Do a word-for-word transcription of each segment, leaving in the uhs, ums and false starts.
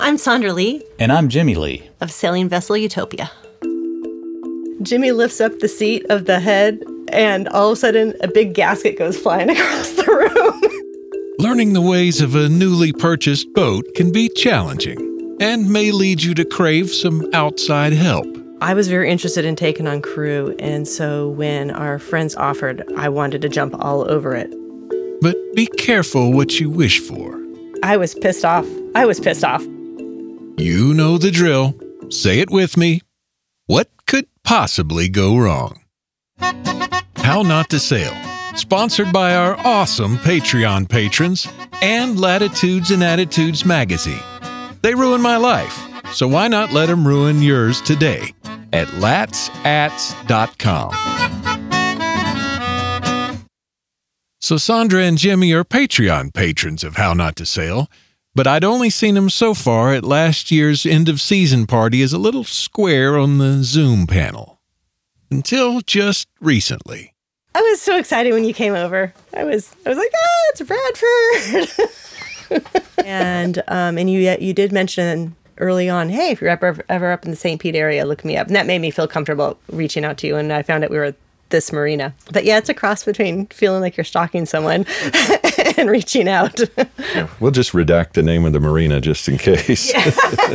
I'm Sandra Lee. And I'm Jimmy Lee. Of Sailing Vessel Utopia. Jimmy lifts up the seat of the head, and all of a sudden, a big gasket goes flying across the room. Learning the ways of a newly purchased boat can be challenging and may lead you to crave some outside help. I was very interested in taking on crew, and so when our friends offered, I wanted to jump all over it. But be careful what you wish for. I was pissed off. I was pissed off. You know the drill. Say it with me. What could possibly go wrong? How Not to Sail, sponsored by our awesome Patreon patrons and Latitudes and Attitudes magazine. They ruin my life, so why not let them ruin yours today at lats ats dot com. So Sandra and Jimmy are Patreon patrons of How Not to Sail, but I'd only seen them so far at last year's end-of-season party as a little square on the Zoom panel. Until just recently. I was so excited when you came over. I was I was like, ah, it's Bradford. and um, and you you did mention early on, hey, if you're ever, ever up in the Saint Pete area, look me up. And that made me feel comfortable reaching out to you, and I found out we were at this marina. But yeah, it's a cross between feeling like you're stalking someone and reaching out. Yeah, we'll just redact the name of the marina just in case. Yeah.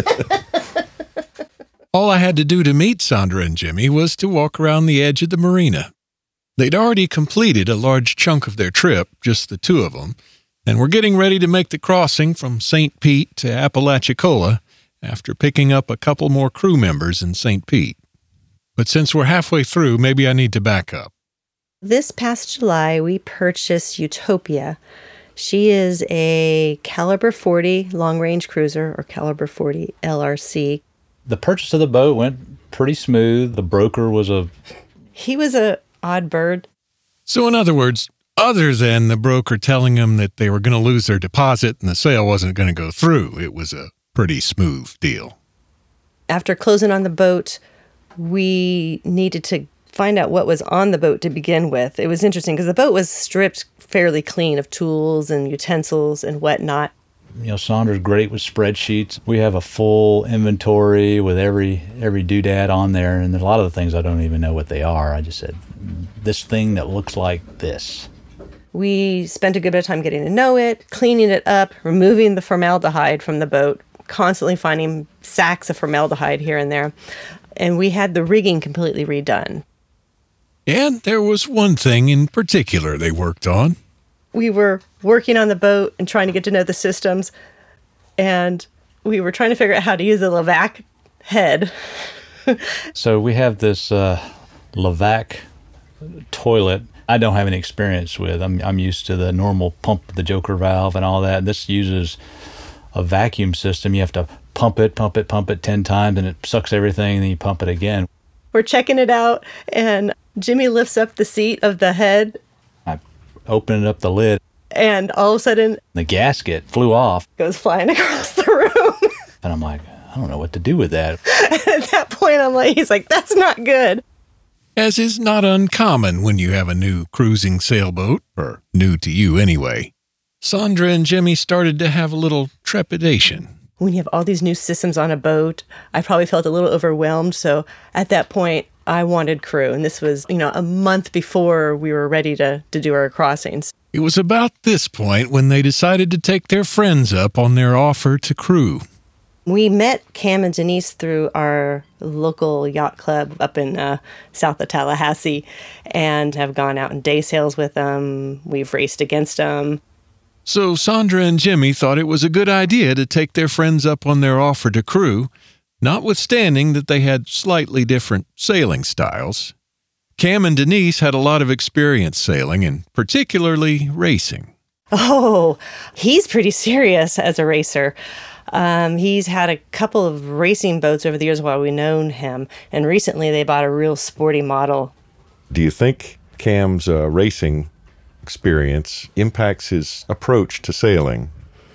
All I had to do to meet Sandra and Jimmy was to walk around the edge of the marina. They'd already completed a large chunk of their trip, just the two of them, and were getting ready to make the crossing from Saint Pete to Apalachicola after picking up a couple more crew members in Saint Pete. But since we're halfway through, maybe I need to back up. This past July, we purchased Utopia. She is a Caliber forty long-range cruiser, or Caliber forty L R C. The purchase of the boat went pretty smooth. The broker was a... He was a odd bird. So in other words, other than the broker telling them that they were going to lose their deposit and the sale wasn't going to go through, it was a pretty smooth deal. After closing on the boat, we needed to find out what was on the boat to begin with. It was interesting because the boat was stripped fairly clean of tools and utensils and whatnot. You know, Sandra's great with spreadsheets. We have a full inventory with every every doodad on there, and there's a lot of the things I don't even know what they are. I just said, this thing that looks like this. We spent a good bit of time getting to know it, cleaning it up, removing the formaldehyde from the boat, constantly finding sacks of formaldehyde here and there. And we had the rigging completely redone. And there was one thing in particular they worked on. We were working on the boat and trying to get to know the systems, and we were trying to figure out how to use the Levac head. So we have this uh, Levac toilet I don't have any experience with. I'm I'm used to the normal pump, the Joker valve and all that. This uses a vacuum system. You have to pump it, pump it, pump it ten times, and it sucks everything, and then you pump it again. We're checking it out, and Jimmy lifts up the seat of the head. I opened up the lid, and all of a sudden, the gasket flew off. Goes flying across the room. And I'm like, I don't know what to do with that. At that point, I'm like, he's like, that's not good. As is not uncommon when you have a new cruising sailboat, or new to you anyway. Sandra and Jimmy started to have a little trepidation. When you have all these new systems on a boat, I probably felt a little overwhelmed. So at that point, I wanted crew. And this was, you know, a month before we were ready to, to do our crossings. It was about this point when they decided to take their friends up on their offer to crew. We met Cam and Denise through our local yacht club up in uh, south of Tallahassee and have gone out in day sails with them. We've raced against them. So Sandra and Jimmy thought it was a good idea to take their friends up on their offer to crew, notwithstanding that they had slightly different sailing styles. Cam and Denise had a lot of experience sailing, and particularly racing. Oh, he's pretty serious as a racer. Um, he's had a couple of racing boats over the years while we've known him, and recently they bought a real sporty model. Do you think Cam's uh, racing experience impacts his approach to sailing?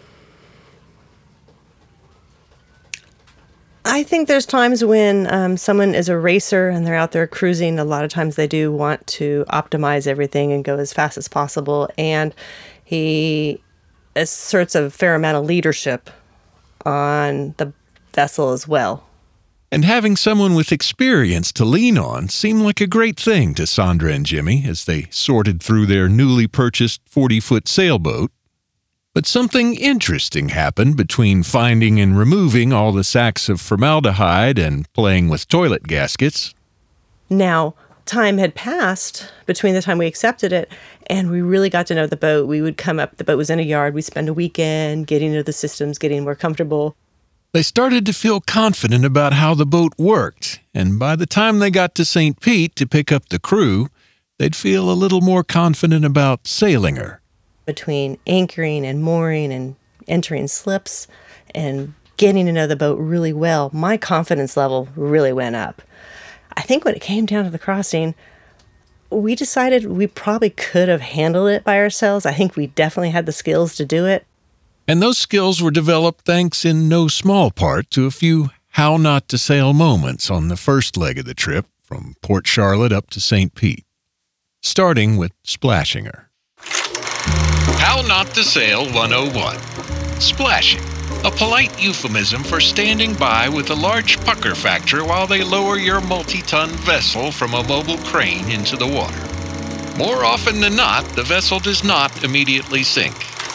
I think there's times when um, someone is a racer and they're out there cruising. A lot of times they do want to optimize everything and go as fast as possible. And he asserts a fair amount of leadership on the vessel as well. And having someone with experience to lean on seemed like a great thing to Sandra and Jimmy as they sorted through their newly purchased forty-foot sailboat. But something interesting happened between finding and removing all the sacks of formaldehyde and playing with toilet gaskets. Now, time had passed between the time we accepted it and we really got to know the boat. We would come up, the boat was in a yard, we'd spend a weekend getting into the systems, getting more comfortable. They started to feel confident about how the boat worked, and by the time they got to Saint Pete to pick up the crew, they'd feel a little more confident about sailing her. Between anchoring and mooring and entering slips and getting to know the boat really well, my confidence level really went up. I think when it came down to the crossing, we decided we probably could have handled it by ourselves. I think we definitely had the skills to do it. And those skills were developed thanks in no small part to a few how not to sail moments on the first leg of the trip from Port Charlotte up to Saint Pete, starting with splashing her. How not to sail one oh one. Splashing, a polite euphemism for standing by with a large pucker factor while they lower your multi-ton vessel from a mobile crane into the water. More often than not, the vessel does not immediately sink.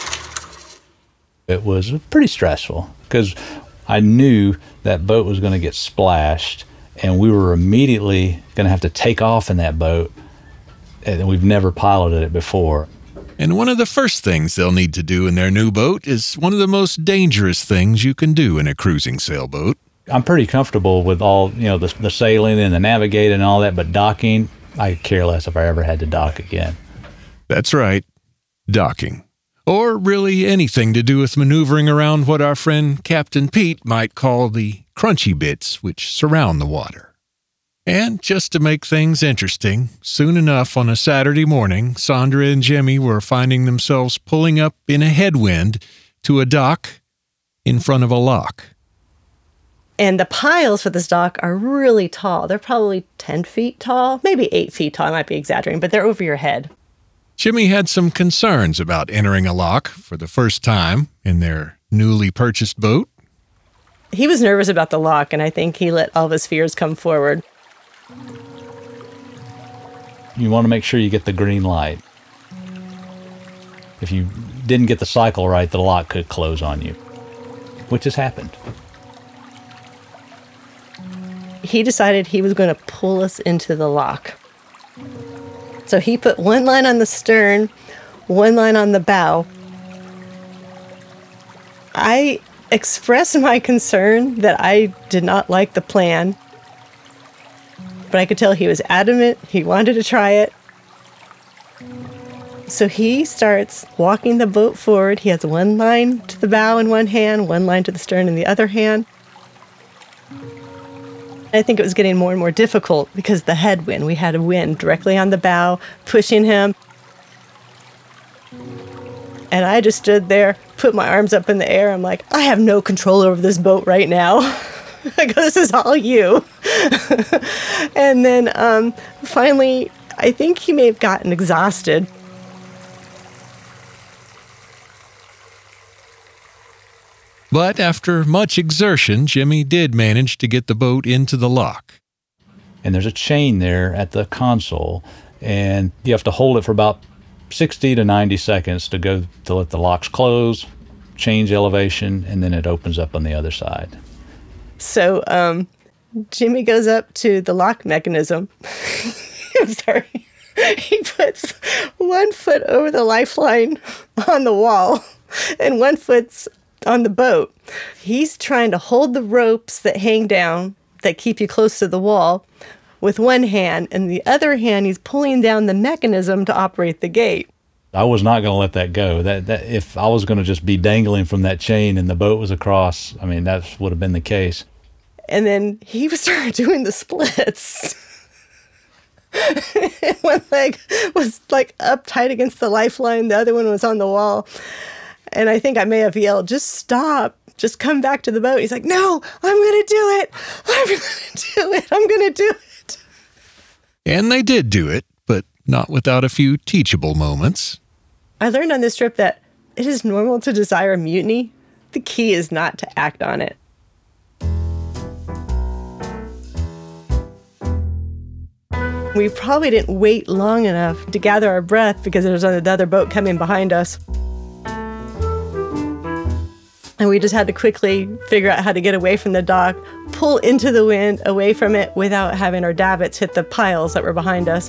It was pretty stressful because I knew that boat was going to get splashed and we were immediately going to have to take off in that boat, and we've never piloted it before. And one of the first things they'll need to do in their new boat is one of the most dangerous things you can do in a cruising sailboat. I'm pretty comfortable with all, you know, the, the sailing and the navigating and all that, but docking, I care less if I ever had to dock again. That's right, docking. Or really anything to do with maneuvering around what our friend Captain Pete might call the crunchy bits which surround the water. And just to make things interesting, soon enough on a Saturday morning, Sandra and Jimmy were finding themselves pulling up in a headwind to a dock in front of a lock. And the piles for this dock are really tall. They're probably ten feet tall, maybe eight feet tall. I might be exaggerating, but they're over your head. Jimmy had some concerns about entering a lock for the first time in their newly purchased boat. He was nervous about the lock, and I think he let all of his fears come forward. You want to make sure you get the green light. If you didn't get the cycle right, the lock could close on you, which has happened. He decided he was going to pull us into the lock. So he put one line on the stern, one line on the bow. I expressed my concern that I did not like the plan, but I could tell he was adamant. He wanted to try it. So he starts walking the boat forward. He has one line to the bow in one hand, one line to the stern in the other hand. I think it was getting more and more difficult because the headwind, we had a wind directly on the bow, pushing him. And I just stood there, put my arms up in the air. I'm like, I have no control over this boat right now. I go, this is all you. And then um, finally, I think he may have gotten exhausted. But after much exertion, Jimmy did manage to get the boat into the lock. And there's a chain there at the console, and you have to hold it for about sixty to ninety seconds to go to let the locks close, change elevation, and then it opens up on the other side. So um, Jimmy goes up to the lock mechanism. I'm sorry. He puts one foot over the lifeline on the wall, and one foot's on the boat. He's trying to hold the ropes that hang down that keep you close to the wall with one hand, and the other hand he's pulling down the mechanism to operate the gate. I was not going to let that go. That, that if I was going to just be dangling from that chain and the boat was across, I mean, that would have been the case. And then he started doing the splits. One leg was like up tight against the lifeline, the other one was on the wall. And I think I may have yelled, just stop, just come back to the boat. He's like, no, I'm going to do it. I'm going to do it. I'm going to do it. And they did do it, but not without a few teachable moments. I learned on this trip that it is normal to desire mutiny. the key is not to act on it. We probably didn't wait long enough to gather our breath because there was another boat coming behind us. And we just had to quickly figure out how to get away from the dock, pull into the wind away from it without having our davits hit the piles that were behind us.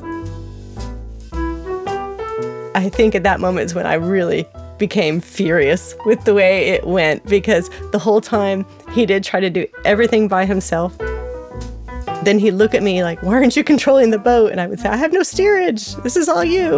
I think at that moment is when I really became furious with the way it went, because the whole time he did try to do everything by himself. Then he'd look at me like, why aren't you controlling the boat? And I would say, I have no steerage. This is all you.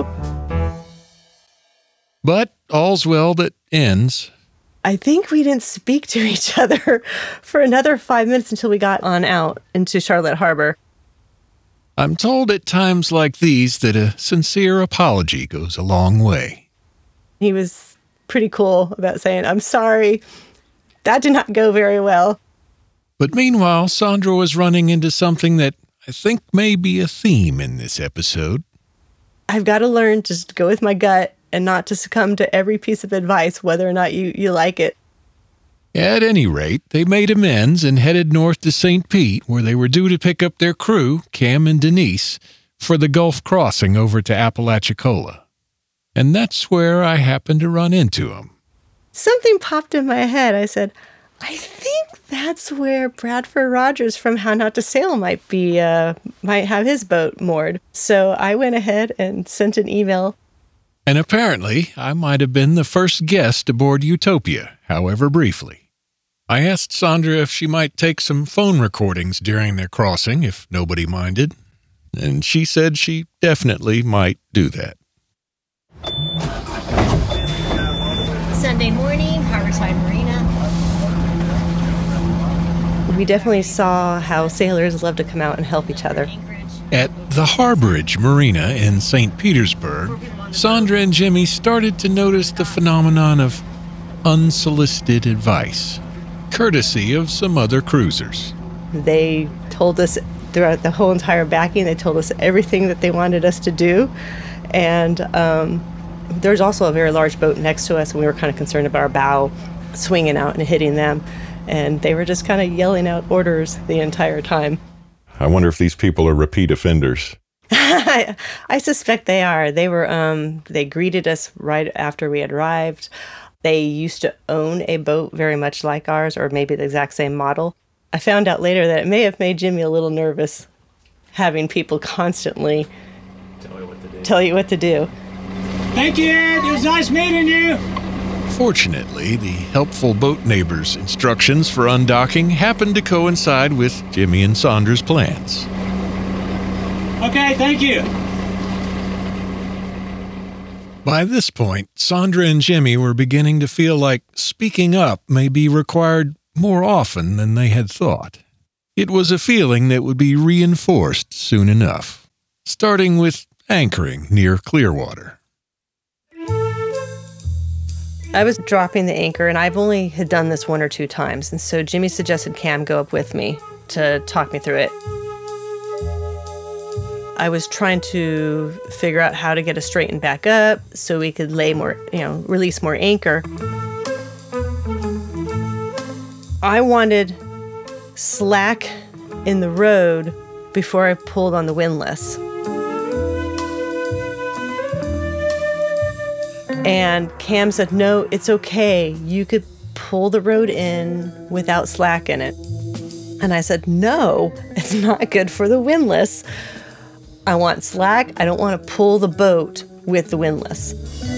But all's well that ends. I think we didn't speak to each other for another five minutes until we got on out into Charlotte Harbor. I'm told at times like these that a sincere apology goes a long way. He was pretty cool about saying, I'm sorry. That did not go very well. But meanwhile, Sandra was running into something that I think may be a theme in this episode. I've got to learn to just go with my gut and not to succumb to every piece of advice, whether or not you, you like it. At any rate, they made amends and headed north to Saint Pete, where they were due to pick up their crew, Cam and Denise, for the Gulf crossing over to Apalachicola. And that's where I happened to run into them. Something popped in my head. I said, I think that's where Bradford Rogers from How Not to Sail might be, uh, might have his boat moored. So I went ahead and sent an email. And apparently, I might have been the first guest aboard Utopia, however briefly. I asked Sandra if she might take some phone recordings during their crossing, if nobody minded. And she said she definitely might do that. Sunday morning, Harborside Marina. We definitely saw how sailors love to come out and help each other. At the Harborage Marina in Saint Petersburg, Sandra and Jimmy started to notice the phenomenon of unsolicited advice, courtesy of some other cruisers. They told us throughout the whole entire backing, they told us everything that they wanted us to do. And um, there's also a very large boat next to us, and we were kind of concerned about our bow swinging out and hitting them. And they were just kind of yelling out orders the entire time. I wonder if these people are repeat offenders. I, I suspect they are. They were. Um, they greeted us right after we had arrived. They used to own a boat very much like ours, or maybe the exact same model. I found out later that it may have made Jimmy a little nervous, having people constantly tell you what to do. Tell you what to do. Thank you, Ed. It was nice meeting you. Fortunately, the helpful boat neighbor's instructions for undocking happened to coincide with Jimmy and Sandra's plans. Okay, thank you. By this point, Sandra and Jimmy were beginning to feel like speaking up may be required more often than they had thought. It was a feeling that would be reinforced soon enough, starting with anchoring near Clearwater. I was dropping the anchor, and I've only had done this one or two times. And so Jimmy suggested Cam go up with me to talk me through it. I was trying to figure out how to get us straightened back up so we could lay more, you know, release more anchor. I wanted slack in the road before I pulled on the windlass. And Cam said, no, it's okay. You could pull the road in without slack in it. And I said, no, it's not good for the windlass. I want slack. I don't want to pull the boat with the windlass.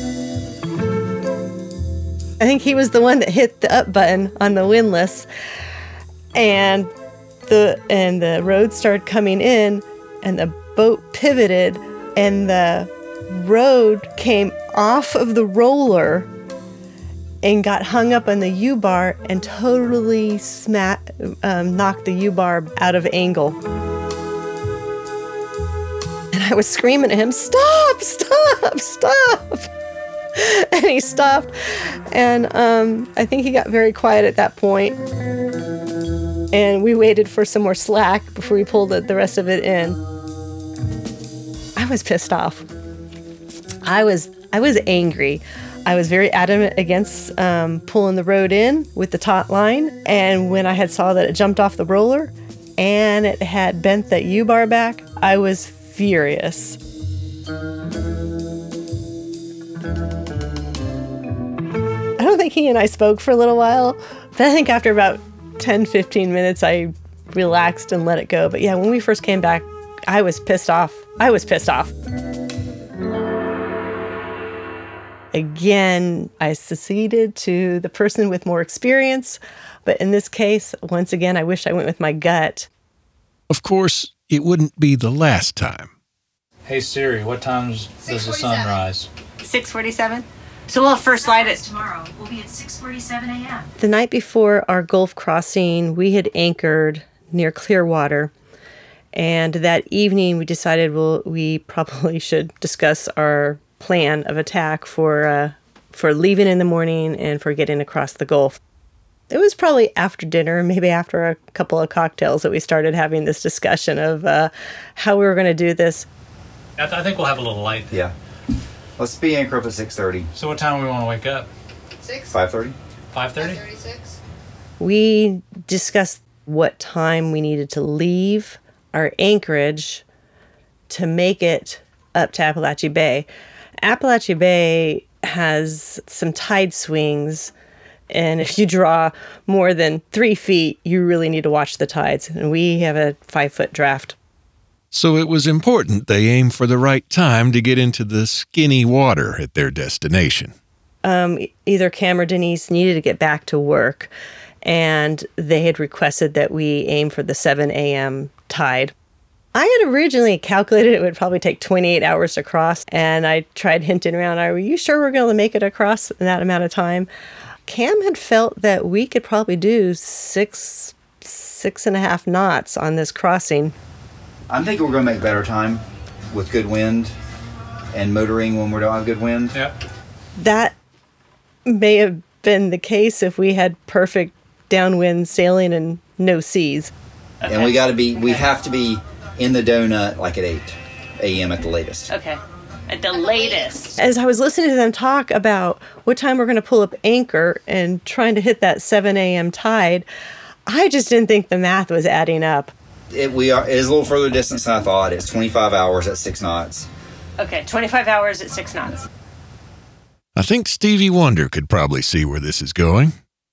I think he was the one that hit the up button on the windlass. And the and the road started coming in, and the boat pivoted, and the road came off of the roller and got hung up on the U-bar and totally sma- um, knocked the U-bar out of angle. And I was screaming at him, stop, stop, stop. And he stopped. And um, I think he got very quiet at that point. And we waited for some more slack before we pulled the, the rest of it in. I was pissed off. I was I was angry. I was very adamant against um, pulling the rode in with the taut line. And when I had saw that it jumped off the roller and it had bent that U-bar back, I was furious. I don't think he and I spoke for a little while, but I think after about ten, fifteen minutes, I relaxed and let it go. But yeah, when we first came back, I was pissed off. I was pissed off. Again, I seceded to the person with more experience. But in this case, once again, I wish I went with my gut. Of course, it wouldn't be the last time. Hey Siri, what time does the sun rise? six forty-seven. So we'll first light it. Tomorrow will be at six forty-seven a.m. The night before our Gulf crossing, we had anchored near Clearwater. And that evening, we decided well, we probably should discuss our plan of attack for uh, for leaving in the morning and for getting across the Gulf. It was probably after dinner, maybe after a couple of cocktails, that we started having this discussion of uh, how we were going to do this. I, th- I think we'll have a little light. Yeah. Let's be anchor up at six thirty. So what time do we want to wake up? Six? five thirty? five thirty? five thirty-six? We discussed what time we needed to leave our anchorage to make it up to Apalachee Bay. Apalachee Bay has some tide swings, and if you draw more than three feet, you really need to watch the tides. And we have a five-foot draft. So it was important they aim for the right time to get into the skinny water at their destination. Um, either Cam or Denise needed to get back to work, and they had requested that we aim for the seven a.m. tide. I had originally calculated it would probably take twenty-eight hours to cross, and I tried hinting around, are you sure we're going to make it across in that amount of time? Cam had felt that we could probably do six, six and a half knots on this crossing. I'm thinking we're going to make better time with good wind and motoring when we don't have good wind. Yep. That may have been the case if we had perfect downwind sailing and no seas. Okay. And we got to be, we have to be in the donut like at eight a.m. at the latest. Okay. At the latest. As I was listening to them talk about what time we're going to pull up anchor and trying to hit that seven a.m. tide, I just didn't think the math was adding up. It, we are, it is a little further distance than I thought. It's twenty-five hours at six knots. Okay, twenty-five hours at six knots. I think Stevie Wonder could probably see where this is going.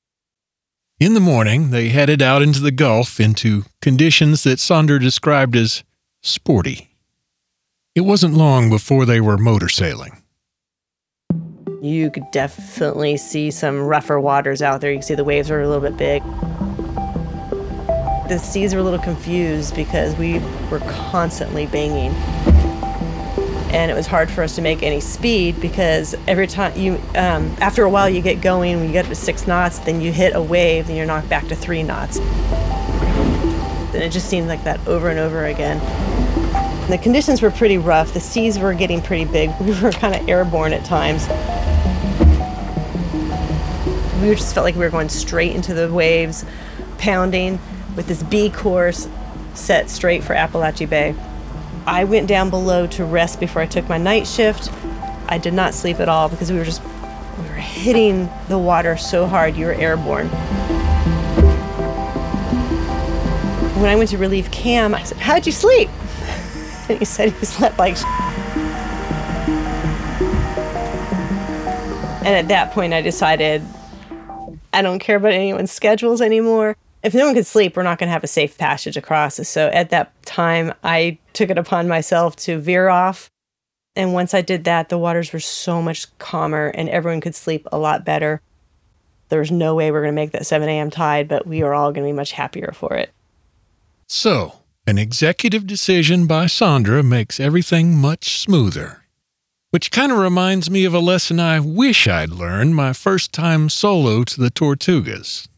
In the morning, they headed out into the Gulf into conditions that Sonder described as sporty. It wasn't long before they were motor sailing. You could definitely see some rougher waters out there. You can see the waves are a little bit big. The seas were a little confused because we were constantly banging. And it was hard for us to make any speed because every time you, um, after a while you get going, when you get up to six knots, then you hit a wave and you're knocked back to three knots. And it just seemed like that over and over again. The conditions were pretty rough. The seas were getting pretty big. We were kind of airborne at times. We just felt like we were going straight into the waves, pounding with this B course set straight for Apalachee Bay. I went down below to rest before I took my night shift. I did not sleep at all because we were just, we were hitting the water so hard you were airborne. When I went to relieve Cam, I said, how'd you sleep? And he said he slept like shit. And at that point I decided I don't care about anyone's schedules anymore. If no one could sleep, we're not going to have a safe passage across. So at that time, I took it upon myself to veer off. And once I did that, the waters were so much calmer and everyone could sleep a lot better. There was no way we we're going to make that seven a.m. tide, but we are all going to be much happier for it. So, an executive decision by Sandra makes everything much smoother. Which kind of reminds me of a lesson I wish I'd learned my first time solo to the Tortugas.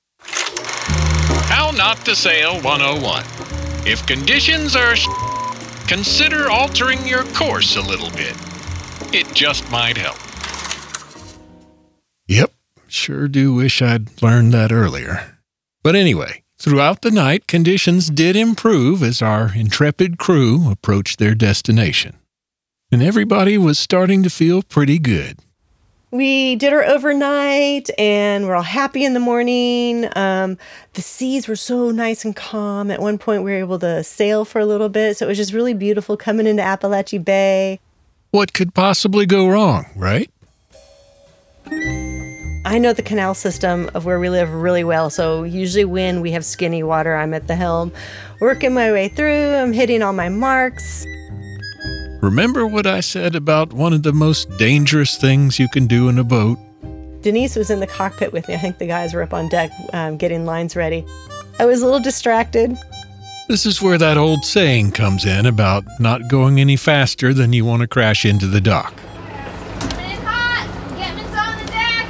How Not to Sail one oh one. If conditions are sh- consider altering your course a little bit. It just might help. Yep, sure do wish I'd learned that earlier. But anyway, throughout the night, conditions did improve as our intrepid crew approached their destination. And everybody was starting to feel pretty good. we did our overnight and we're all happy in the morning. Um, the seas were so nice and calm. At one point, we were able to sail for a little bit. So it was just really beautiful coming into Appalachia Bay. What could possibly go wrong, right? I know the canal system of where we live really well. So usually when we have skinny water, I'm at the helm, working my way through. I'm hitting all my marks. Remember what I said about one of the most dangerous things you can do in a boat? Denise was in the cockpit with me. I think the guys were up on deck um, getting lines ready. I was a little distracted. This is where that old saying comes in about not going any faster than you want to crash into the dock. Coming in hot! Getman's on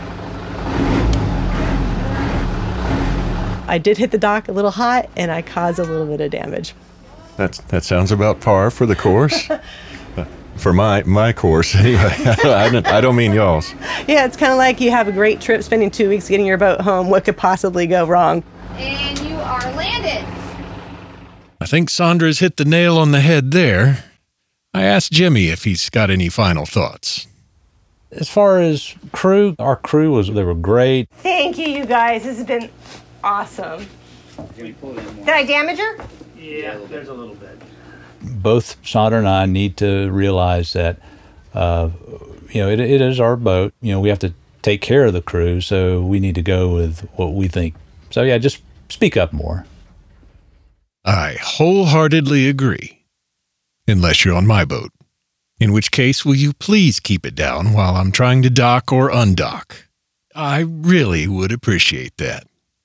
the deck! I did hit the dock a little hot, and I caused a little bit of damage. That's that sounds about par for the course. For my my course, anyway. I don't, I don't mean y'all's. Yeah, it's kind of like you have a great trip, spending two weeks getting your boat home. What could possibly go wrong? And you are landed! I think Sandra's hit the nail on the head there. I asked Jimmy if he's got any final thoughts. As far as crew, our crew was, they were great. Thank you, you guys. This has been awesome. Did I damage her? Yeah, there's a little bit. Both Sandra and I need to realize that, uh, you know, it, it is our boat. You know, we have to take care of the crew, so we need to go with what we think. So, yeah, just speak up more. I wholeheartedly agree. Unless you're on my boat. In which case, will you please keep it down while I'm trying to dock or undock? I really would appreciate that.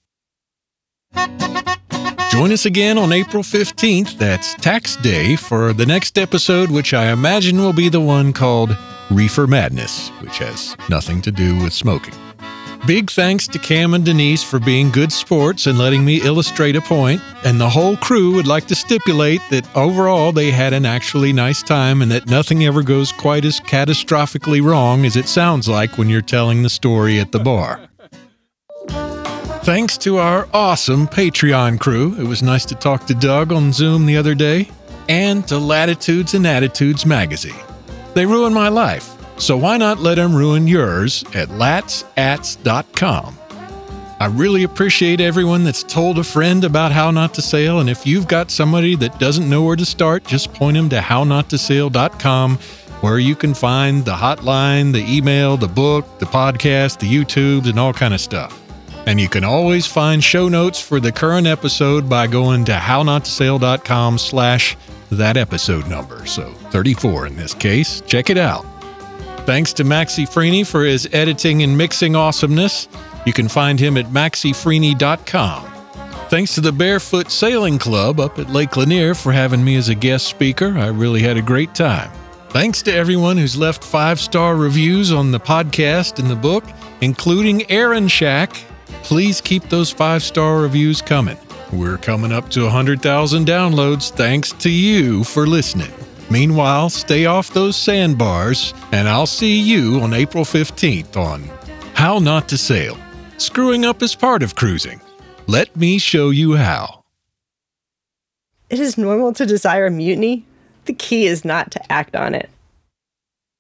Join us again on April fifteenth, that's Tax Day, for the next episode, which I imagine will be the one called Reefer Madness, which has nothing to do with smoking. Big thanks to Cam and Denise for being good sports and letting me illustrate a point, and the whole crew would like to stipulate that overall they had an actually nice time and that nothing ever goes quite as catastrophically wrong as it sounds like when you're telling the story at the bar. Thanks to our awesome Patreon crew. It was nice to talk to Doug on Zoom the other day. And to Latitudes and Attitudes magazine. They ruin my life, so why not let them ruin yours at lats ats dot com. I really appreciate everyone that's told a friend about How Not to Sail, and if you've got somebody that doesn't know where to start, just point them to how not to sail dot com, where you can find the hotline, the email, the book, the podcast, the YouTubes, and all kind of stuff. And you can always find show notes for the current episode by going to how not to sail dot com slash that episode number. So thirty-four in this case. Check it out. Thanks to Maxie Freeney for his editing and mixing awesomeness. You can find him at maxie freeney dot com. Thanks to the Barefoot Sailing Club up at Lake Lanier for having me as a guest speaker. I really had a great time. Thanks to everyone who's left five-star reviews on the podcast and the book, including Aaron Shack. Please keep those five-star reviews coming. We're coming up to one hundred thousand downloads thanks to you for listening. Meanwhile, stay off those sandbars, and I'll see you on April fifteenth on How Not to Sail. Screwing up is part of cruising. Let me show you how. It is normal to desire mutiny. The key is not to act on it.